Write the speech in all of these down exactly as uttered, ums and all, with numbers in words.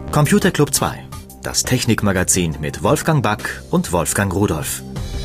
Computer Club zwei, das Technikmagazin mit Wolfgang Back und Wolfgang Rudolph.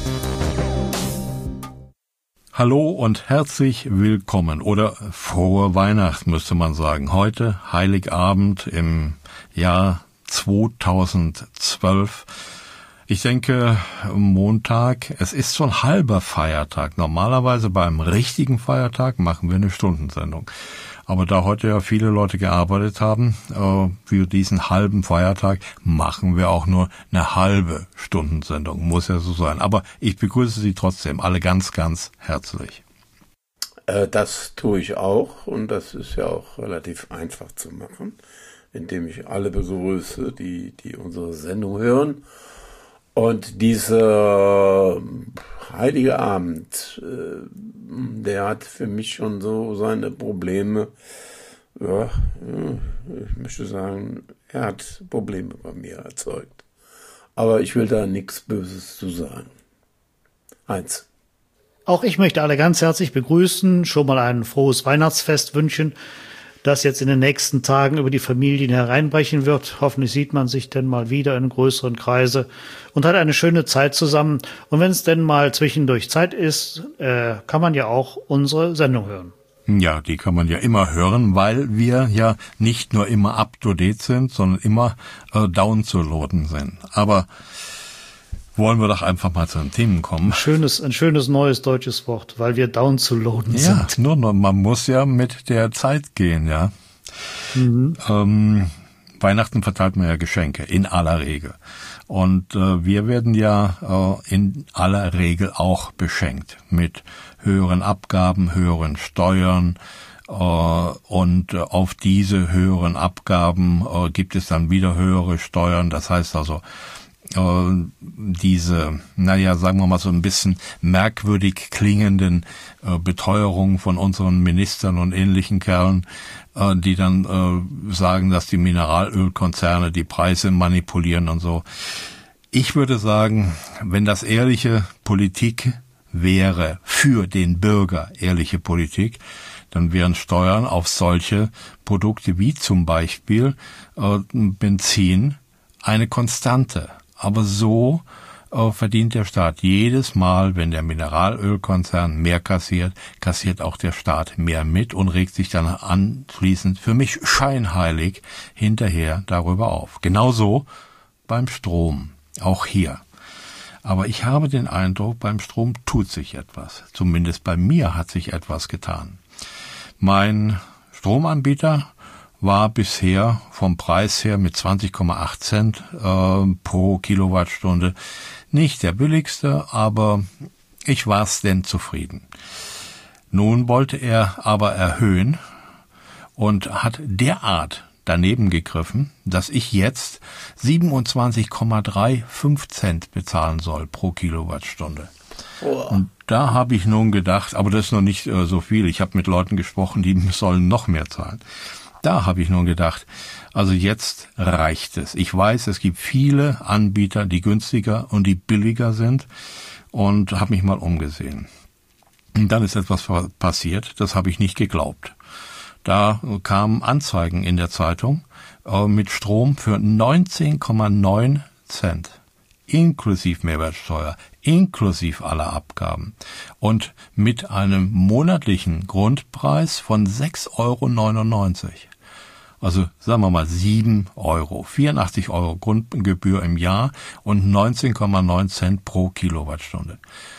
Hallo und herzlich willkommen oder frohe Weihnachten müsste man sagen. Heute Heiligabend im Jahr zweitausendzwölf. Ich denke Montag, es ist so ein halber Feiertag. Normalerweise beim richtigen Feiertag machen wir eine Stundensendung. Aber da heute ja viele Leute gearbeitet haben, äh, für diesen halben Feiertag machen wir auch nur eine halbe Stundensendung. Muss ja so sein. Aber ich begrüße Sie trotzdem alle ganz, ganz herzlich. Äh, das tue ich auch und das ist ja auch relativ einfach zu machen, indem ich alle begrüße, die, die unsere Sendung hören. Und dieser heilige Abend, der hat für mich schon so seine Probleme. Ja, ich möchte sagen, er hat Probleme bei mir erzeugt. Aber ich will da nichts Böses zu sagen. Eins. Auch ich möchte alle ganz herzlich begrüßen, schon mal ein frohes Weihnachtsfest wünschen, das jetzt in den nächsten Tagen über die Familien hereinbrechen wird. Hoffentlich sieht man sich denn mal wieder in größeren Kreise und hat eine schöne Zeit zusammen. Und wenn es denn mal zwischendurch Zeit ist, äh, kann man ja auch unsere Sendung hören. Ja, die kann man ja immer hören, weil wir ja nicht nur immer up-to-date sind, sondern immer äh, down-zu-loaden sind. Aber wollen wir doch einfach mal zu den Themen kommen. Schönes, ein schönes neues deutsches Wort, weil wir down zu loaden ja, sind. Nur noch, man muss ja mit der Zeit gehen, ja. Mhm. Ähm, Weihnachten verteilt man ja Geschenke, in aller Regel. Und äh, wir werden ja äh, in aller Regel auch beschenkt mit höheren Abgaben, höheren Steuern. äh, und äh, auf diese höheren Abgaben äh, gibt es dann wieder höhere Steuern. Das heißt also, diese, naja, sagen wir mal so ein bisschen merkwürdig klingenden äh, Beteuerungen von unseren Ministern und ähnlichen Kerlen, äh, die dann äh, sagen, dass die Mineralölkonzerne die Preise manipulieren und so. Ich würde sagen, wenn das ehrliche Politik wäre, für den Bürger ehrliche Politik, dann wären Steuern auf solche Produkte wie zum Beispiel äh, Benzin eine Konstante. Aber so äh, verdient der Staat jedes Mal, wenn der Mineralölkonzern mehr kassiert, kassiert auch der Staat mehr mit und regt sich dann anschließend für mich scheinheilig hinterher darüber auf. Genauso beim Strom, auch hier. Aber ich habe den Eindruck, beim Strom tut sich etwas. Zumindest bei mir hat sich etwas getan. Mein Stromanbieter war bisher vom Preis her mit zwanzig Komma acht Cent äh, pro Kilowattstunde nicht der billigste, aber ich war's denn zufrieden. Nun wollte er aber erhöhen und hat derart daneben gegriffen, dass ich jetzt siebenundzwanzig Komma fünfunddreißig Cent bezahlen soll pro Kilowattstunde. Oh. Und da habe ich nun gedacht, aber das ist noch nicht äh, so viel. Ich habe mit Leuten gesprochen, die sollen noch mehr zahlen. Da habe ich nun gedacht, also jetzt reicht es. Ich weiß, es gibt viele Anbieter, die günstiger und die billiger sind und habe mich mal umgesehen. Und dann ist etwas passiert, das habe ich nicht geglaubt. Da kamen Anzeigen in der Zeitung äh, mit Strom für neunzehn Komma neun Cent, inklusive Mehrwertsteuer, inklusive aller Abgaben und mit einem monatlichen Grundpreis von sechs Euro neunundneunzig. Also sagen wir mal sieben Euro, vierundachtzig Euro Grundgebühr im Jahr und neunzehn Komma neun Cent pro Kilowattstunde.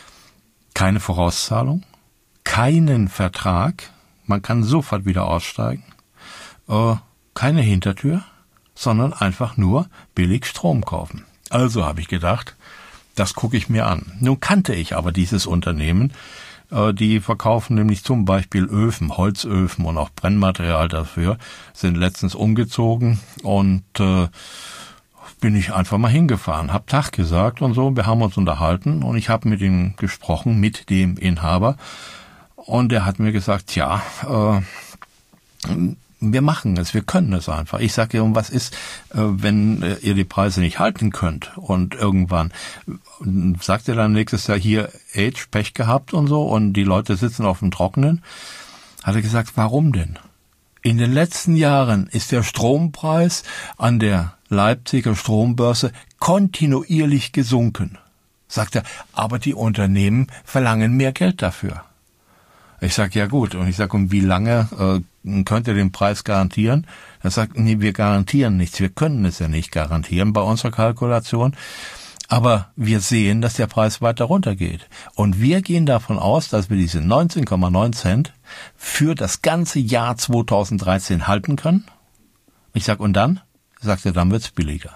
Keine Vorauszahlung, keinen Vertrag, man kann sofort wieder aussteigen, äh, keine Hintertür, sondern einfach nur billig Strom kaufen. Also habe ich gedacht, das gucke ich mir an. Nun kannte ich aber dieses Unternehmen, die verkaufen nämlich zum Beispiel Öfen, Holzöfen und auch Brennmaterial dafür, sind letztens umgezogen und äh, bin ich einfach mal hingefahren, hab Tag gesagt und so, wir haben uns unterhalten und ich habe mit ihm gesprochen, mit dem Inhaber und er hat mir gesagt, ja, äh, wir machen es, wir können es einfach. Ich sage, und was ist, wenn ihr die Preise nicht halten könnt? Und irgendwann sagt er dann nächstes Jahr hier, Age, Pech gehabt und so, und die Leute sitzen auf dem Trockenen. Hat er gesagt, warum denn? In den letzten Jahren ist der Strompreis an der Leipziger Strombörse kontinuierlich gesunken. Sagt er, aber die Unternehmen verlangen mehr Geld dafür. Ich sag, ja gut. Und ich sag, und wie lange äh, könnt ihr den Preis garantieren? Er sagt, nee, wir garantieren nichts. Wir können es ja nicht garantieren bei unserer Kalkulation. Aber wir sehen, dass der Preis weiter runtergeht. Und wir gehen davon aus, dass wir diese neunzehn Komma neun Cent für das ganze Jahr zweitausenddreizehn halten können. Ich sag, und dann? Sagt er, dann wird's billiger.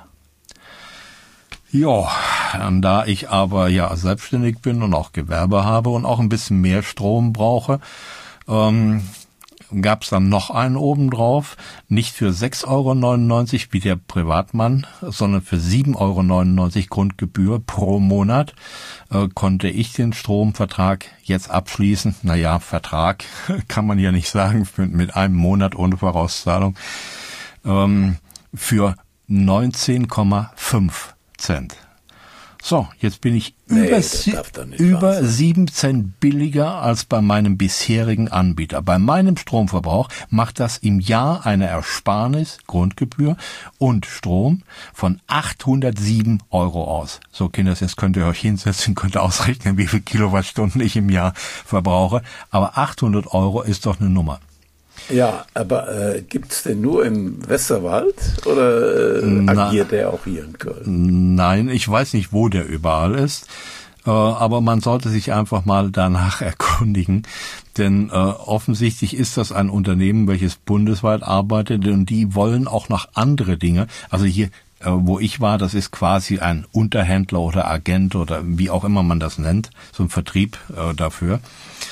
Ja, da ich aber ja selbstständig bin und auch Gewerbe habe und auch ein bisschen mehr Strom brauche, ähm, gab es dann noch einen obendrauf, nicht für sechs Euro neunundneunzig wie der Privatmann, sondern für sieben Euro neunundneunzig Grundgebühr pro Monat äh, konnte ich den Stromvertrag jetzt abschließen. Naja, Vertrag kann man ja nicht sagen, mit, mit einem Monat ohne Vorauszahlung, ähm, für neunzehn Komma fünf Cent. So, jetzt bin ich nee, über, sie- über sieben Cent billiger als bei meinem bisherigen Anbieter. Bei meinem Stromverbrauch macht das im Jahr eine Ersparnis, Grundgebühr und Strom von achthundertsieben Euro aus. So, Kinders, jetzt könnt ihr euch hinsetzen, könnt ihr ausrechnen, wie viel Kilowattstunden ich im Jahr verbrauche. Aber achthundert Euro ist doch eine Nummer. Ja, aber äh, gibt's denn nur im Westerwald oder äh, agiert Na, der auch hier in Köln? Nein, ich weiß nicht, wo der überall ist, äh, aber man sollte sich einfach mal danach erkundigen, denn äh, offensichtlich ist das ein Unternehmen, welches bundesweit arbeitet und die wollen auch noch andere Dinge. Also hier, äh, wo ich war, das ist quasi ein Unterhändler oder Agent oder wie auch immer man das nennt, so ein Vertrieb äh, dafür.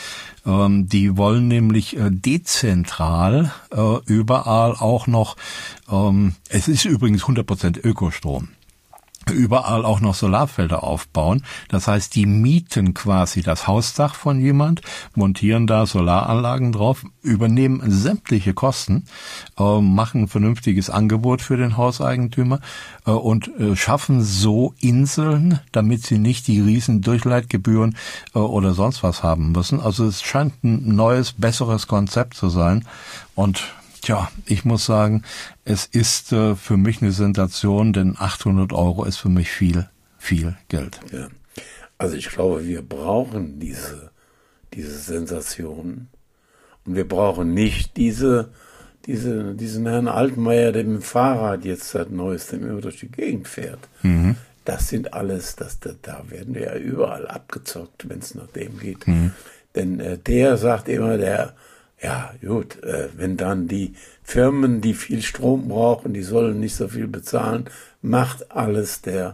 Die wollen nämlich äh, dezentral äh, überall auch noch, ähm, es ist übrigens hundert Prozent Ökostrom, überall auch noch Solarfelder aufbauen. Das heißt, die mieten quasi das Hausdach von jemand, montieren da Solaranlagen drauf, übernehmen sämtliche Kosten, äh, machen ein vernünftiges Angebot für den Hauseigentümer äh, und äh, schaffen so Inseln, damit sie nicht die riesen Durchleitgebühren äh, oder sonst was haben müssen. Also es scheint ein neues, besseres Konzept zu sein. Und Tja, ich muss sagen, es ist äh, für mich eine Sensation, denn achthundert Euro ist für mich viel, viel Geld. Ja. Also ich glaube, wir brauchen diese, diese Sensation und wir brauchen nicht diese, diese, diesen Herrn Altmaier, der mit dem Fahrrad jetzt seit Neuestem immer durch die Gegend fährt. Mhm. Das sind alles, das, da, da werden wir ja überall abgezockt, wenn es nach dem geht. Mhm. Denn äh, der sagt immer, der Ja, gut, äh, wenn dann die Firmen, die viel Strom brauchen, die sollen nicht so viel bezahlen, macht alles der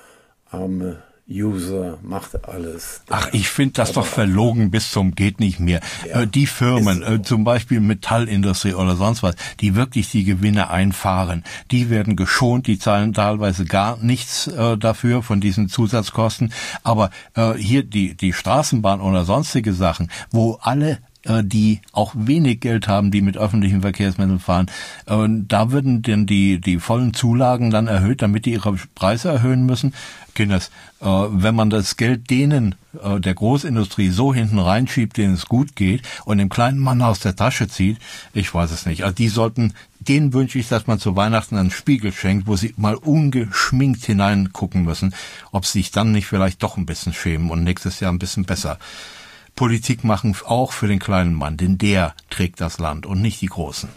arme User, macht alles. Ach, ich finde das doch verlogen bis zum geht nicht mehr. Ja, äh, die Firmen, äh, zum Beispiel Metallindustrie oder sonst was, die wirklich die Gewinne einfahren, die werden geschont, die zahlen teilweise gar nichts äh, dafür von diesen Zusatzkosten. Aber äh, hier die die Straßenbahn oder sonstige Sachen, wo alle die auch wenig Geld haben, die mit öffentlichen Verkehrsmitteln fahren, da würden denn die die vollen Zulagen dann erhöht, damit die ihre Preise erhöhen müssen. Kinders, wenn man das Geld denen, der Großindustrie, so hinten reinschiebt, denen es gut geht, und dem kleinen Mann aus der Tasche zieht, ich weiß es nicht. Also die sollten, denen wünsche ich, dass man zu Weihnachten einen Spiegel schenkt, wo sie mal ungeschminkt hineingucken müssen, ob sie sich dann nicht vielleicht doch ein bisschen schämen und nächstes Jahr ein bisschen besser Politik machen, auch für den kleinen Mann, denn der trägt das Land und nicht die Großen.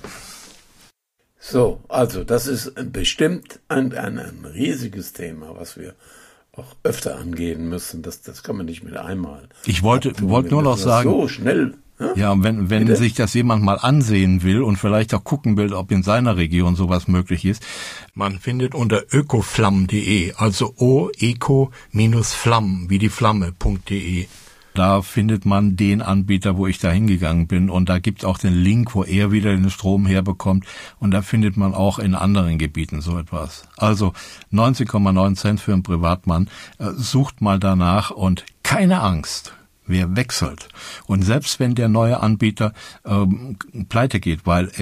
So, also das ist bestimmt ein, ein, ein riesiges Thema, was wir auch öfter angehen müssen. Das, das kann man nicht mit einmal. Ich wollte, wollte nur noch sagen, so schnell. Ja, ja wenn, wenn Bitte? sich das jemand mal ansehen will und vielleicht auch gucken will, ob in seiner Region sowas möglich ist, man findet unter ökoflamm punkt de, also o-eco-flamm, wie die Flamme.de. Da findet man den Anbieter, wo ich da hingegangen bin, und da gibt's auch den Link, wo er wieder den Strom herbekommt, und da findet man auch in anderen Gebieten so etwas. Also neunzehn Komma neun Cent für einen Privatmann, äh, sucht mal danach und keine Angst. Wer wechselt. Und selbst wenn der neue Anbieter ähm, pleite geht, weil er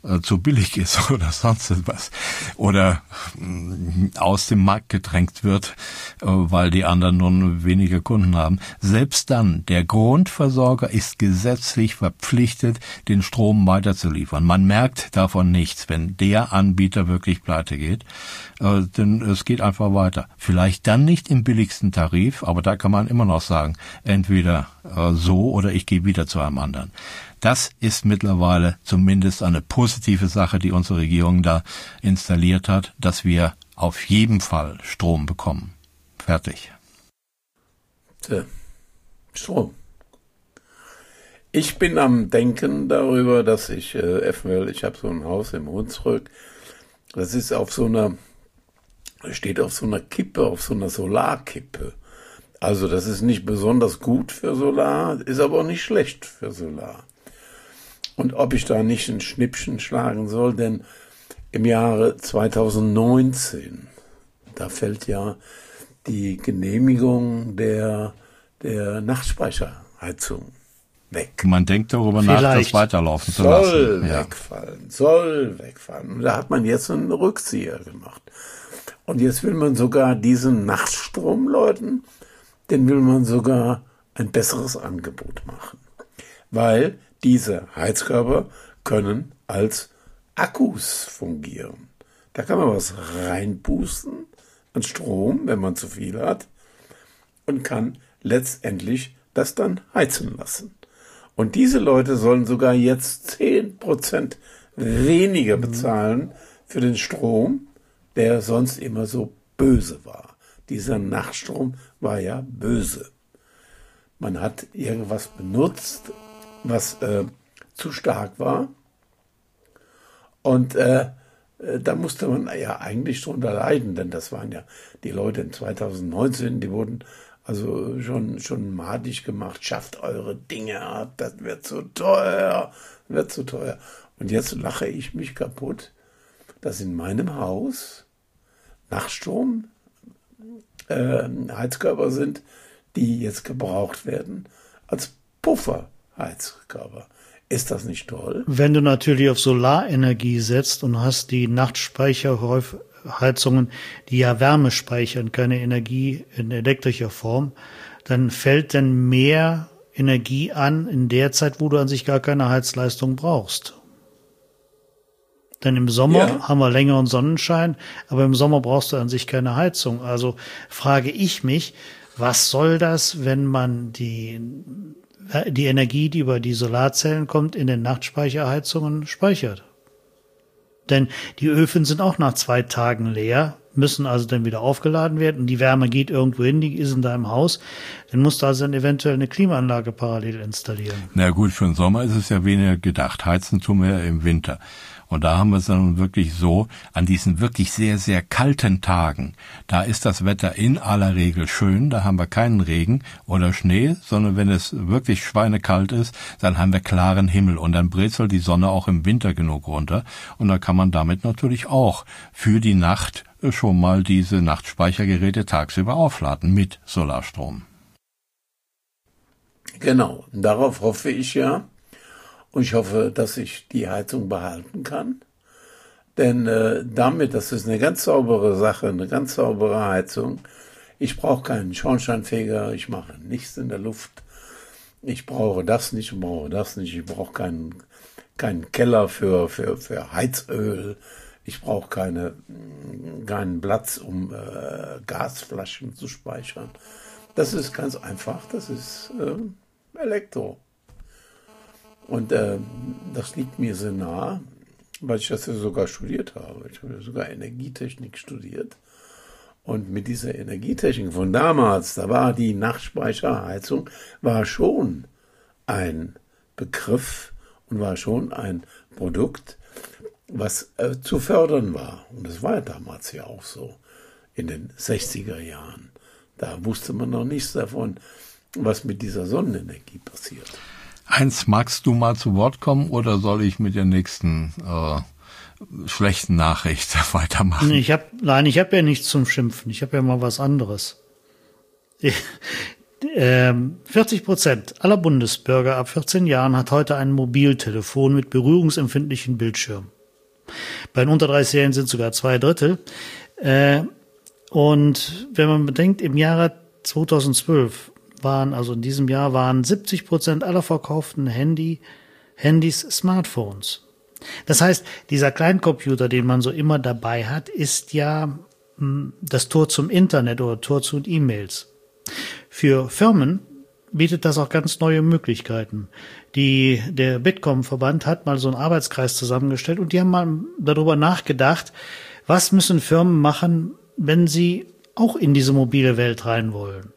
äh, zu billig ist oder sonst etwas oder äh, aus dem Markt gedrängt wird, äh, weil die anderen nun weniger Kunden haben. Selbst dann, der Grundversorger ist gesetzlich verpflichtet, den Strom weiterzuliefern. Man merkt davon nichts, wenn der Anbieter wirklich pleite geht, äh, denn es geht einfach weiter. Vielleicht dann nicht im billigsten Tarif, aber da kann man immer noch sagen, entweder äh, so oder ich gehe wieder zu einem anderen. Das ist mittlerweile zumindest eine positive Sache, die unsere Regierung da installiert hat, dass wir auf jeden Fall Strom bekommen. Fertig. Tja, Strom. Ich bin am Denken darüber, dass ich äh, eventuell, ich habe so ein Haus im Hunsrück, das ist auf so einer, steht auf so einer Kippe, auf so einer Solarkippe. Also das ist nicht besonders gut für Solar, ist aber auch nicht schlecht für Solar. Und ob ich da nicht ein Schnippchen schlagen soll, denn im Jahre zweitausendneunzehn, da fällt ja die Genehmigung der, der Nachtspeicherheizung weg. Man denkt darüber Vielleicht. nach, das weiterlaufen zu lassen. Soll Ja. wegfallen, soll wegfallen. Und da hat man jetzt einen Rückzieher gemacht. Und jetzt will man sogar diesen Nachtstromleuten, den will man sogar ein besseres Angebot machen. Weil diese Heizkörper können als Akkus fungieren. Da kann man was reinpusten an Strom, wenn man zu viel hat, und kann letztendlich das dann heizen lassen. Und diese Leute sollen sogar jetzt zehn Prozent weniger bezahlen für den Strom, der sonst immer so böse war. Dieser Nachtstrom war ja böse. Man hat irgendwas benutzt, was äh, zu stark war. Und äh, da musste man ja eigentlich drunter leiden, denn das waren ja die Leute in zweitausendneunzehn, die wurden also schon, schon madig gemacht, schafft eure Dinge ab, das wird zu teuer, wird zu teuer. Und jetzt lache ich mich kaputt, dass in meinem Haus Nachtstrom äh, Heizkörper sind, die jetzt gebraucht werden als Pufferheizkörper. Ist das nicht toll? Wenn du natürlich auf Solarenergie setzt und hast die Nachtspeicherheizungen, die ja Wärme speichern, keine Energie in elektrischer Form, dann fällt dann mehr Energie an in der Zeit, wo du an sich gar keine Heizleistung brauchst. Denn im Sommer ja. haben wir längeren Sonnenschein, aber im Sommer brauchst du an sich keine Heizung. Also frage ich mich, was soll das, wenn man die die Energie, die über die Solarzellen kommt, in den Nachtspeicherheizungen speichert? Denn die Öfen sind auch nach zwei Tagen leer, müssen also dann wieder aufgeladen werden und die Wärme geht irgendwo hin, die ist in deinem Haus. Dann musst du also dann eventuell eine Klimaanlage parallel installieren. Na gut, für den Sommer ist es ja weniger gedacht. Heizen tun wir ja im Winter. Und da haben wir es dann wirklich so, an diesen wirklich sehr, sehr kalten Tagen, da ist das Wetter in aller Regel schön, da haben wir keinen Regen oder Schnee, sondern wenn es wirklich schweinekalt ist, dann haben wir klaren Himmel und dann brezelt die Sonne auch im Winter genug runter und da kann man damit natürlich auch für die Nacht schon mal diese Nachtspeichergeräte tagsüber aufladen mit Solarstrom. Genau, darauf hoffe ich ja. Und ich hoffe, dass ich die Heizung behalten kann. Denn äh, damit, das ist eine ganz saubere Sache, eine ganz saubere Heizung. Ich brauche keinen Schornsteinfeger, ich mache nichts in der Luft. Ich brauche das nicht, ich brauche das nicht. Ich brauche keinen, keinen Keller für, für, für Heizöl. Ich brauche keine, keinen Platz, um äh, Gasflaschen zu speichern. Das ist ganz einfach, das ist äh, Elektro. Und äh, das liegt mir sehr nah, weil ich das ja sogar studiert habe. Ich habe ja sogar Energietechnik studiert. Und mit dieser Energietechnik von damals, da war die Nachtspeicherheizung, war schon ein Begriff und war schon ein Produkt, was äh, zu fördern war. Und das war ja damals ja auch so, in den sechziger Jahren. Da wusste man noch nichts davon, was mit dieser Sonnenenergie passiert. Heinz, magst du mal zu Wort kommen oder soll ich mit der nächsten äh, schlechten Nachricht weitermachen? Ich hab, nein, ich habe ja nichts zum Schimpfen. Ich habe ja mal was anderes. ähm, vierzig Prozent aller Bundesbürger ab vierzehn Jahren hat heute ein Mobiltelefon mit berührungsempfindlichen Bildschirm. Bei den unter dreißigjährigen sind es sogar zwei Drittel. Äh, und wenn man bedenkt, im Jahre zweitausendzwölf waren, also in diesem Jahr waren siebzig Prozent aller verkauften Handy, Handys Smartphones. Das heißt, dieser Kleincomputer, den man so immer dabei hat, ist ja mh, das Tor zum Internet oder Tor zu E-Mails. Für Firmen bietet das auch ganz neue Möglichkeiten. Die, der Bitkom-Verband hat mal so einen Arbeitskreis zusammengestellt und die haben mal darüber nachgedacht, was müssen Firmen machen, wenn sie auch in diese mobile Welt rein wollen.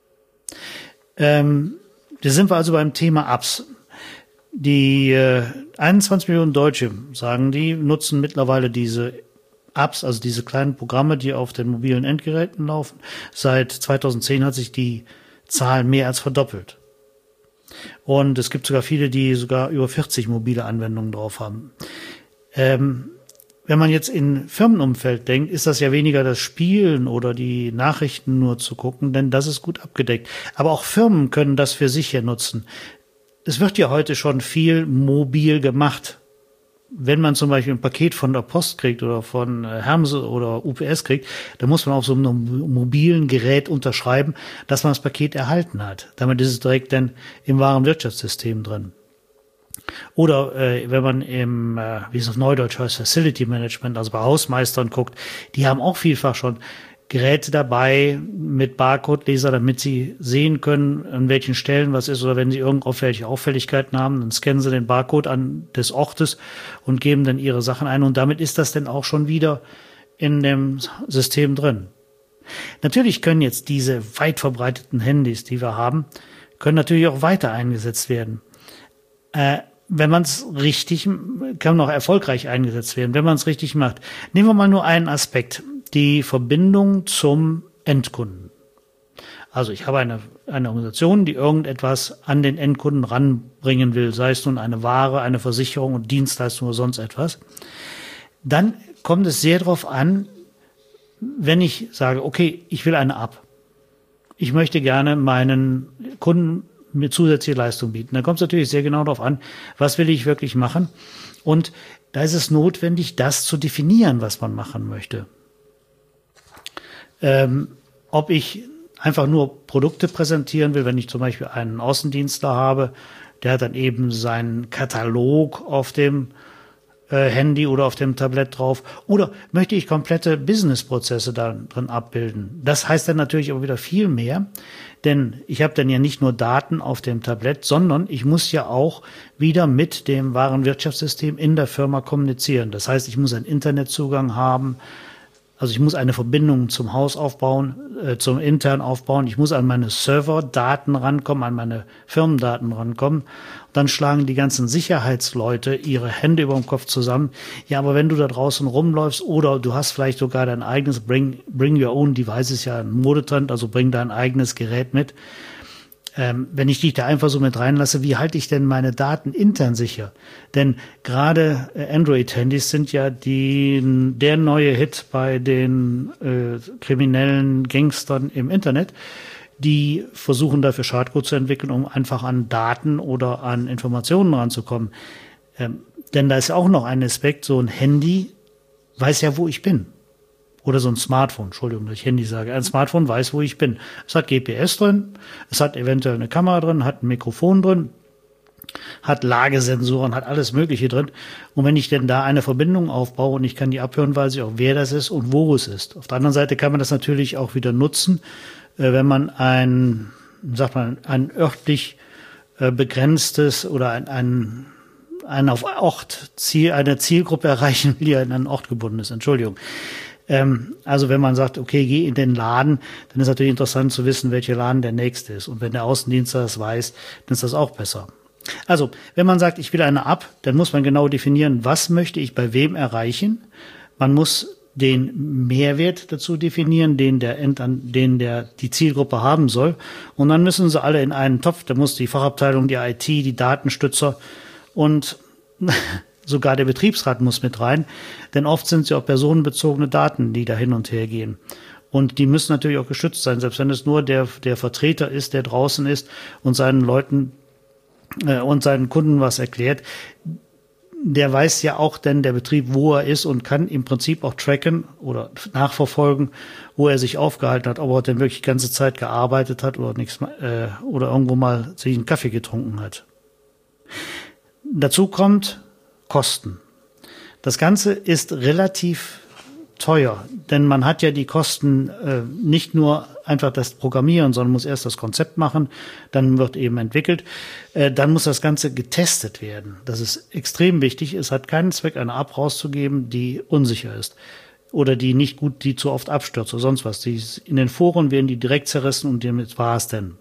Ähm, da sind wir also beim Thema Apps. Die äh, einundzwanzig Millionen Deutsche, sagen die, nutzen mittlerweile diese Apps, also diese kleinen Programme, die auf den mobilen Endgeräten laufen. Seit zweitausendzehn hat sich die Zahl mehr als verdoppelt. Und es gibt sogar viele, die sogar über vierzig mobile Anwendungen drauf haben. Ähm, wenn man jetzt in Firmenumfeld denkt, ist das ja weniger das Spielen oder die Nachrichten nur zu gucken, denn das ist gut abgedeckt. Aber auch Firmen können das für sich ja nutzen. Es wird ja heute schon viel mobil gemacht. Wenn man zum Beispiel ein Paket von der Post kriegt oder von Hermes oder U P S kriegt, dann muss man auf so einem mobilen Gerät unterschreiben, dass man das Paket erhalten hat. Damit ist es direkt dann im Warenwirtschaftssystem drin. Oder äh, wenn man im, äh, wie es auf Neudeutsch heißt, Facility Management, also bei Hausmeistern guckt, die haben auch vielfach schon Geräte dabei mit Barcode-Leser, damit sie sehen können, an welchen Stellen was ist, oder wenn sie irgendwelche Auffälligkeiten haben, dann scannen sie den Barcode an des Ortes und geben dann ihre Sachen ein und damit ist das dann auch schon wieder in dem System drin. Natürlich können jetzt diese weit verbreiteten Handys, die wir haben, können natürlich auch weiter eingesetzt werden. Äh, wenn man es richtig, kann auch erfolgreich eingesetzt werden, wenn man es richtig macht. Nehmen wir mal nur einen Aspekt. Die Verbindung zum Endkunden. Also ich habe eine, eine Organisation, die irgendetwas an den Endkunden ranbringen will, sei es nun eine Ware, eine Versicherung und Dienstleistung oder sonst etwas. Dann kommt es sehr darauf an, wenn ich sage, okay, ich will eine App. Ich möchte gerne meinen Kunden mir zusätzliche Leistung bieten. Dann kommt es natürlich sehr genau darauf an, was will ich wirklich machen. Und da ist es notwendig, das zu definieren, was man machen möchte. Ähm, ob ich einfach nur Produkte präsentieren will, wenn ich zum Beispiel einen Außendienstler habe, der hat dann eben seinen Katalog auf dem äh, Handy oder auf dem Tablett drauf, oder möchte ich komplette Businessprozesse da drin abbilden. Das heißt dann natürlich auch wieder viel mehr, denn ich habe dann ja nicht nur Daten auf dem Tablett, sondern ich muss ja auch wieder mit dem Warenwirtschaftssystem in der Firma kommunizieren. Das heißt, ich muss einen Internetzugang haben. Also ich muss eine Verbindung zum Haus aufbauen, äh, zum intern aufbauen. Ich muss an meine Serverdaten rankommen, an meine Firmendaten rankommen. Und dann schlagen die ganzen Sicherheitsleute ihre Hände über dem Kopf zusammen. Ja, aber wenn du da draußen rumläufst oder du hast vielleicht sogar dein eigenes Bring, Bring Your Own Device, ist ja ein Modetrend, also bring dein eigenes Gerät mit. Ähm, wenn ich dich da einfach so mit reinlasse, wie halte ich denn meine Daten intern sicher? Denn gerade äh, Android-Handys sind ja die, der neue Hit bei den äh, kriminellen Gangstern im Internet, die versuchen dafür Schadcode zu entwickeln, um einfach an Daten oder an Informationen ranzukommen. Ähm, denn da ist ja auch noch ein Aspekt, so ein Handy weiß ja, wo ich bin. Oder so ein Smartphone, Entschuldigung, dass ich Handy sage. Ein Smartphone weiß, wo ich bin. Es hat G P S drin, es hat eventuell eine Kamera drin, hat ein Mikrofon drin, hat Lagesensoren, hat alles Mögliche drin. Und wenn ich denn da eine Verbindung aufbaue und ich kann die abhören, weiß ich auch, wer das ist und wo es ist. Auf der anderen Seite kann man das natürlich auch wieder nutzen, wenn man ein, sagt man, ein örtlich begrenztes oder ein, ein, ein auf Ort Ziel, eine Zielgruppe erreichen will, die an einen Ort gebunden ist. Entschuldigung. Also wenn man sagt, okay, geh in den Laden, dann ist natürlich interessant zu wissen, welcher Laden der nächste ist. Und wenn der Außendienstler das weiß, dann ist das auch besser. Also, wenn man sagt, ich will eine App, dann muss man genau definieren, was möchte ich bei wem erreichen. Man muss den Mehrwert dazu definieren, den der, den der die Zielgruppe haben soll. Und dann müssen sie alle in einen Topf. Da muss die Fachabteilung, die I T, die Datenstützer und sogar der Betriebsrat muss mit rein, denn oft sind es ja auch personenbezogene Daten, die da hin und her gehen. Und die müssen natürlich auch geschützt sein, selbst wenn es nur der, der Vertreter ist, der draußen ist und seinen Leuten äh, und seinen Kunden was erklärt. der weiß ja auch denn der Betrieb, wo er ist und kann im Prinzip auch tracken oder nachverfolgen, wo er sich aufgehalten hat, ob er denn wirklich die ganze Zeit gearbeitet hat oder nichts äh, oder irgendwo mal sich einen Kaffee getrunken hat. Dazu kommt Kosten. Das Ganze ist relativ teuer, denn man hat ja die Kosten äh, nicht nur einfach das Programmieren, sondern muss erst das Konzept machen, dann wird eben entwickelt, äh, dann muss das Ganze getestet werden. Das ist extrem wichtig. Es hat keinen Zweck, eine App rauszugeben, die unsicher ist oder die nicht gut, die zu oft abstürzt oder sonst was. Die, in den Foren werden die direkt zerrissen und damit war es denn.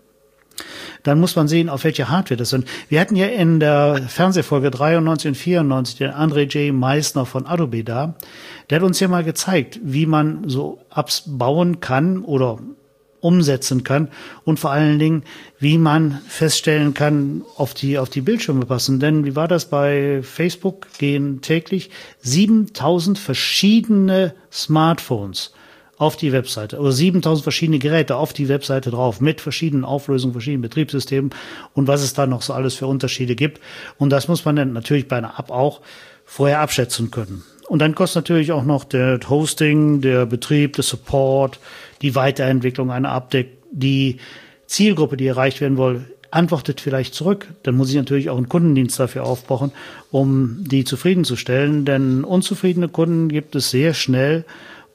Dann muss man sehen, auf welche Hardware das sind. Wir hatten ja in der Fernsehfolge dreiundneunzig und vierundneunzig den André J. Meissner von Adobe da. Der hat uns ja mal gezeigt, wie man so Apps bauen kann oder umsetzen kann und vor allen Dingen, wie man feststellen kann, auf die, auf die Bildschirme passen. Denn wie war das bei Facebook? Gehen täglich siebentausend verschiedene Smartphones auf die Webseite oder siebentausend verschiedene Geräte auf die Webseite drauf mit verschiedenen Auflösungen, verschiedenen Betriebssystemen und was es da noch so alles für Unterschiede gibt. Und das muss man dann natürlich bei einer App auch vorher abschätzen können. Und dann kostet natürlich auch noch der Hosting, der Betrieb, der Support, die Weiterentwicklung einer App, die Zielgruppe, die erreicht werden soll, antwortet vielleicht zurück. Dann muss ich natürlich auch einen Kundendienst dafür aufbauen, um die zufriedenzustellen. Denn unzufriedene Kunden gibt es sehr schnell.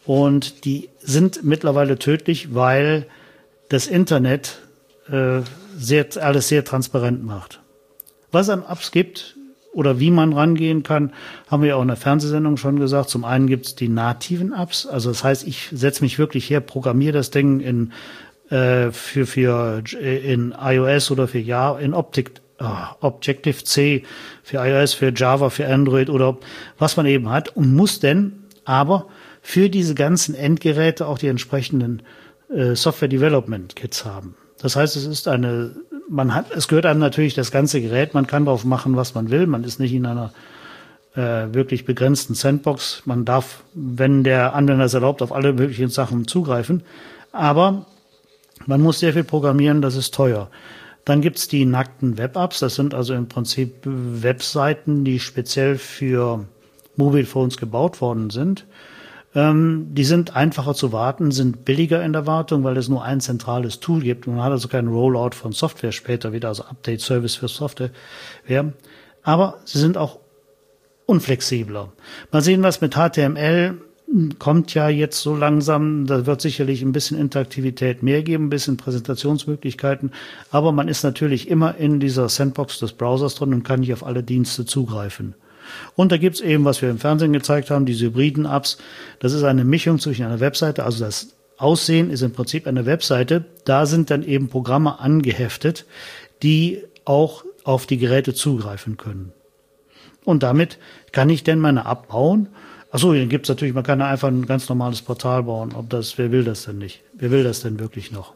Und die sind mittlerweile tödlich, weil das Internet äh, sehr, alles sehr transparent macht. Was es an Apps gibt oder wie man rangehen kann, haben wir auch in der Fernsehsendung schon gesagt. Zum einen gibt es die nativen Apps. Also das heißt, ich setze mich wirklich her, programmiere das Ding in äh, für für in iOS oder für Java, in Optik, oh, Objective-C für iOS, für Java, für Android oder was man eben hat und muss denn aber für diese ganzen Endgeräte auch die entsprechenden äh, Software-Development-Kits haben. Das heißt, es ist eine, man hat, es gehört einem natürlich das ganze Gerät, man kann darauf machen, was man will, man ist nicht in einer äh, wirklich begrenzten Sandbox, man darf, wenn der Anwender es erlaubt, auf alle möglichen Sachen zugreifen, aber man muss sehr viel programmieren, das ist teuer. Dann gibt's die nackten Web-Apps, das sind also im Prinzip Webseiten, die speziell für Mobile Phones gebaut worden sind. Ähm, die sind einfacher zu warten, sind billiger in der Wartung, weil es nur ein zentrales Tool gibt. Und man hat also keinen Rollout von Software später wieder, also Update-Service für Software. Ja. Aber sie sind auch unflexibler. Mal sehen, was mit H T M L kommt ja jetzt so langsam. Da wird sicherlich ein bisschen Interaktivität mehr geben, ein bisschen Präsentationsmöglichkeiten. Aber man ist natürlich immer in dieser Sandbox des Browsers drin und kann nicht auf alle Dienste zugreifen. Und da gibt's eben, was wir im Fernsehen gezeigt haben, diese hybriden Apps. Das ist eine Mischung zwischen einer Webseite, also das Aussehen ist im Prinzip eine Webseite. Da sind dann eben Programme angeheftet, die auch auf die Geräte zugreifen können. Und damit kann ich denn meine App bauen. Achso, dann gibt's natürlich, man kann einfach ein ganz normales Portal bauen. Ob das, wer will das denn nicht? Wer will das denn wirklich noch?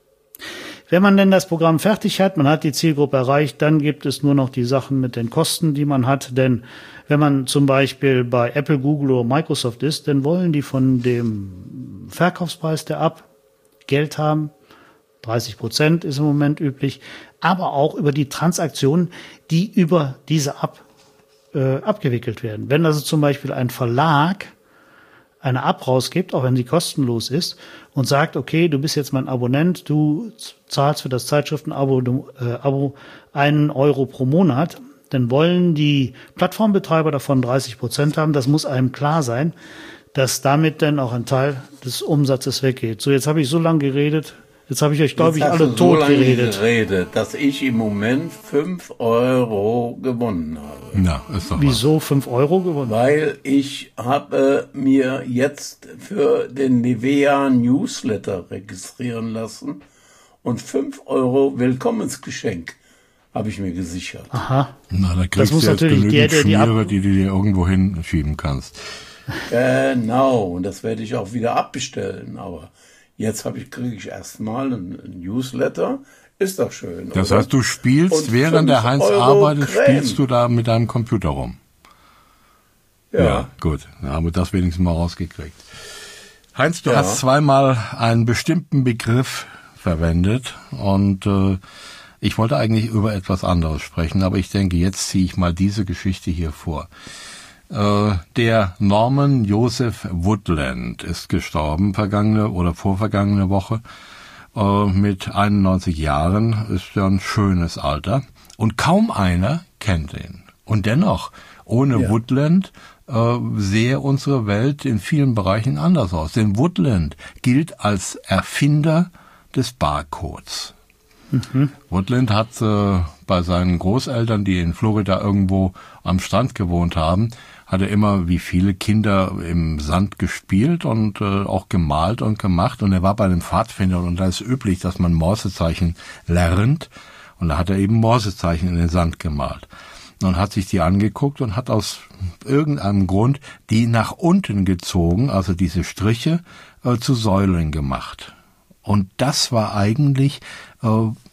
Wenn man denn das Programm fertig hat, man hat die Zielgruppe erreicht, dann gibt es nur noch die Sachen mit den Kosten, die man hat. Denn wenn man zum Beispiel bei Apple, Google oder Microsoft ist, dann wollen die von dem Verkaufspreis der App Geld haben. dreißig Prozent ist im Moment üblich. Aber auch über die Transaktionen, die über diese App äh, abgewickelt werden. Wenn also zum Beispiel ein Verlag eine App rausgibt, auch wenn sie kostenlos ist, und sagt, okay, du bist jetzt mein Abonnent, du zahlst für das Zeitschriftenabo du, äh, Abo einen Euro pro Monat, dann wollen die Plattformbetreiber davon dreißig Prozent haben. Das muss einem klar sein, dass damit dann auch ein Teil des Umsatzes weggeht. So, jetzt habe ich so lange geredet, jetzt habe ich euch, glaube ich, alle tot so lange geredet. geredet, dass ich im Moment fünf Euro gewonnen habe. Ja, ist doch Wieso fünf Euro gewonnen? Weil ich habe mir jetzt für den Nivea Newsletter registrieren lassen und fünf Euro Willkommensgeschenk habe ich mir gesichert. Aha. Na, da Das kriegst muss du jetzt natürlich genügend der, der die Schmiere, Ab- die du dir irgendwo hinschieben kannst. Genau, und das werde ich auch wieder abbestellen, aber jetzt habe ich, kriege ich erstmal einen, einen Newsletter. Ist doch schön. Das oder? heißt, du spielst, Und während der Heinz fünf Euro arbeitet, Creme. spielst du da mit deinem Computer rum. Ja. Ja, gut. Dann haben wir das wenigstens mal rausgekriegt. Heinz, du Ja. hast zweimal einen bestimmten Begriff verwendet und äh, Ich wollte eigentlich über etwas anderes sprechen, aber ich denke, jetzt ziehe ich mal diese Geschichte hier vor. Äh, der Norman Joseph Woodland ist gestorben, vergangene oder vorvergangene Woche, äh, mit einundneunzig Jahren, ist ja ein schönes Alter. Und kaum einer kennt ihn. Und dennoch, ohne ja. Woodland äh, sähe unsere Welt in vielen Bereichen anders aus. Denn Woodland gilt als Erfinder des Barcodes. Mhm. Woodland hat äh, bei seinen Großeltern, die in Florida irgendwo am Strand gewohnt haben, hat er immer wie viele Kinder im Sand gespielt und äh, auch gemalt und gemacht. Und er war bei den Pfadfindern und da ist üblich, dass man Morsezeichen lernt. Und da hat er eben Morsezeichen in den Sand gemalt. Und hat sich die angeguckt und hat aus irgendeinem Grund die nach unten gezogen, also diese Striche, äh, zu Säulen gemacht. Und das war eigentlich, äh,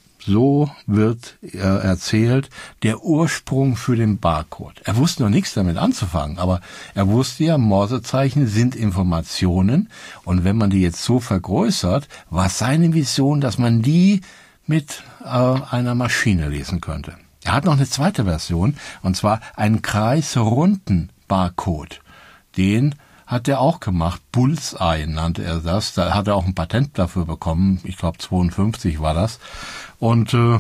so wird äh, erzählt, der Ursprung für den Barcode. Er wusste noch nichts damit anzufangen, aber er wusste ja, Morsezeichen sind Informationen. Und wenn man die jetzt so vergrößert, war seine Vision, dass man die mit äh, einer Maschine lesen könnte. Er hat noch eine zweite Version, und zwar einen kreisrunden Barcode. Den hat er auch gemacht. Bullseye nannte er das. Da hat er auch ein Patent dafür bekommen. Ich glaube zweiundfünfzig war das. Und äh,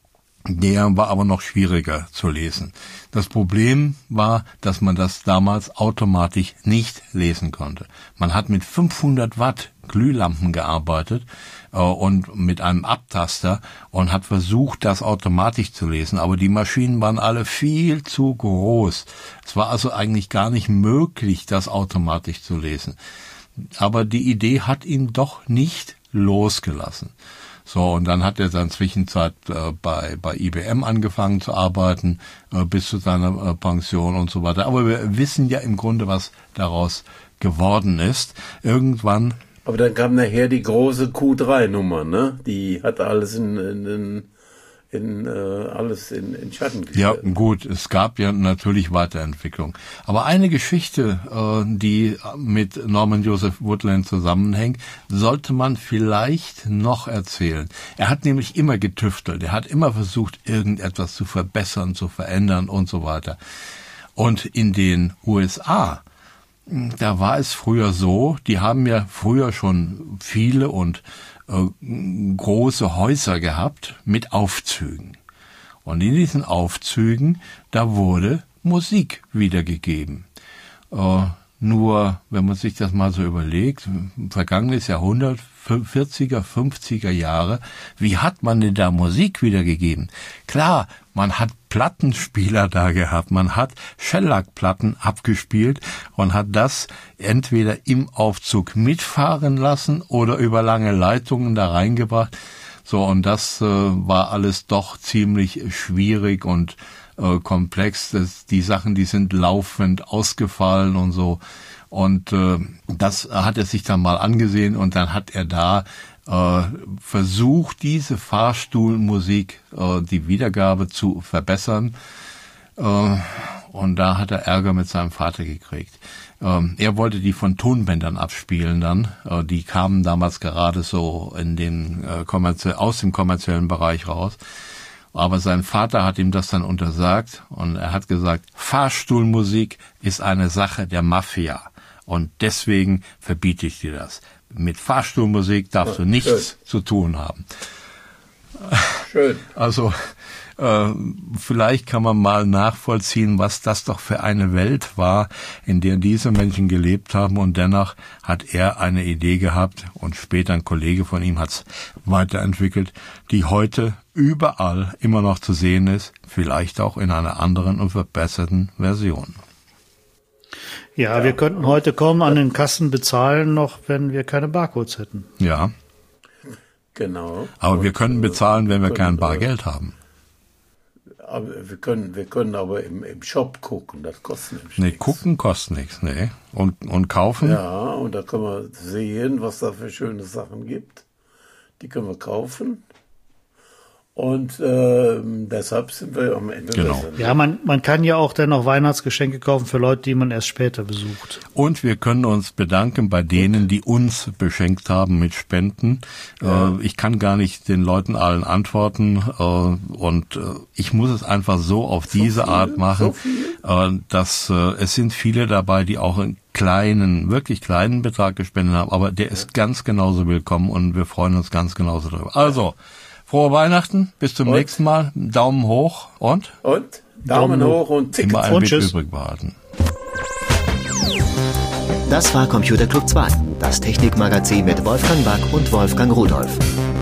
der war aber noch schwieriger zu lesen. Das Problem war, dass man das damals automatisch nicht lesen konnte. Man hat mit fünfhundert Watt Glühlampen gearbeitet äh, und mit einem Abtaster und hat versucht, das automatisch zu lesen. Aber die Maschinen waren alle viel zu groß. Es war also eigentlich gar nicht möglich, das automatisch zu lesen. Aber die Idee hat ihn doch nicht losgelassen. So, und dann hat er dann zwischenzeit äh, bei bei I B M angefangen zu arbeiten, äh, bis zu seiner äh, Pension und so weiter. Aber wir wissen ja im Grunde, was daraus geworden ist. Irgendwann... Aber dann kam nachher die große Q drei Nummer, ne? Die hat alles in, in, in, in äh, alles in, in Schatten gestellt. Ja, gut, es gab ja natürlich Weiterentwicklung. Aber eine Geschichte, äh, die mit Norman Joseph Woodland zusammenhängt, sollte man vielleicht noch erzählen. Er hat nämlich immer getüftelt. Er hat immer versucht, irgendetwas zu verbessern, zu verändern und so weiter. Und in den U S A, da war es früher so, die haben ja früher schon viele und äh, große Häuser gehabt mit Aufzügen. Und in diesen Aufzügen, da wurde Musik wiedergegeben. Äh, nur, wenn man sich das mal so überlegt, vergangenes Jahrhundert, vierziger, fünfziger Jahre, wie hat man denn da Musik wiedergegeben? Klar, man hat Plattenspieler da gehabt, man hat Shellac-Platten abgespielt und hat das entweder im Aufzug mitfahren lassen oder über lange Leitungen da reingebracht. So, und das äh, war alles doch ziemlich schwierig und äh, komplex. Das, die Sachen, die sind laufend ausgefallen und so. Und äh, das hat er sich dann mal angesehen und dann hat er da äh, versucht, diese Fahrstuhlmusik, äh, die Wiedergabe zu verbessern. Äh, und da hat er Ärger mit seinem Vater gekriegt. Ähm, er wollte die von Tonbändern abspielen dann. Äh, die kamen damals gerade so in den äh, kommerzie- aus dem kommerziellen Bereich raus. Aber sein Vater hat ihm das dann untersagt und er hat gesagt, Fahrstuhlmusik ist eine Sache der Mafia. Und deswegen verbiete ich dir das. Mit Fahrstuhlmusik darfst du nichts Schön. zu tun haben. Schön. Also äh, vielleicht kann man mal nachvollziehen, was das doch für eine Welt war, in der diese Menschen gelebt haben. Und dennoch hat er eine Idee gehabt und später ein Kollege von ihm hat es weiterentwickelt, die heute überall immer noch zu sehen ist, vielleicht auch in einer anderen und verbesserten Version. Ja, ja, wir könnten heute kaum an den Kassen bezahlen, noch wenn wir keine Barcodes hätten. Ja. Genau. Aber und wir können bezahlen, wenn wir können, kein Bargeld haben. Aber wir können, wir können aber im, im Shop gucken, das kostet nämlich nee, nichts. Nee, gucken kostet nichts, nee. Und, und kaufen? Ja, und da können wir sehen, was da für schöne Sachen gibt. Die können wir kaufen. Und äh, deshalb sind wir am Ende. Genau. Ja, man, man kann ja auch dann noch Weihnachtsgeschenke kaufen für Leute, die man erst später besucht. Und wir können uns bedanken bei denen, die uns beschenkt haben mit Spenden. Ja. Äh, ich kann gar nicht den Leuten allen antworten. Äh, und äh, ich muss es einfach so auf so diese viel, Art machen, so äh, dass äh, es sind viele dabei, die auch einen kleinen, wirklich kleinen Betrag gespendet haben. Aber der ist ganz genauso willkommen und wir freuen uns ganz genauso darüber. Also, frohe Weihnachten, bis zum und? nächsten Mal. Daumen hoch und? Und? Daumen, Daumen hoch und Tickets. Immer ein Bit übrig behalten. Das war Computer Club zwei, das Technikmagazin mit Wolfgang Back und Wolfgang Rudolph.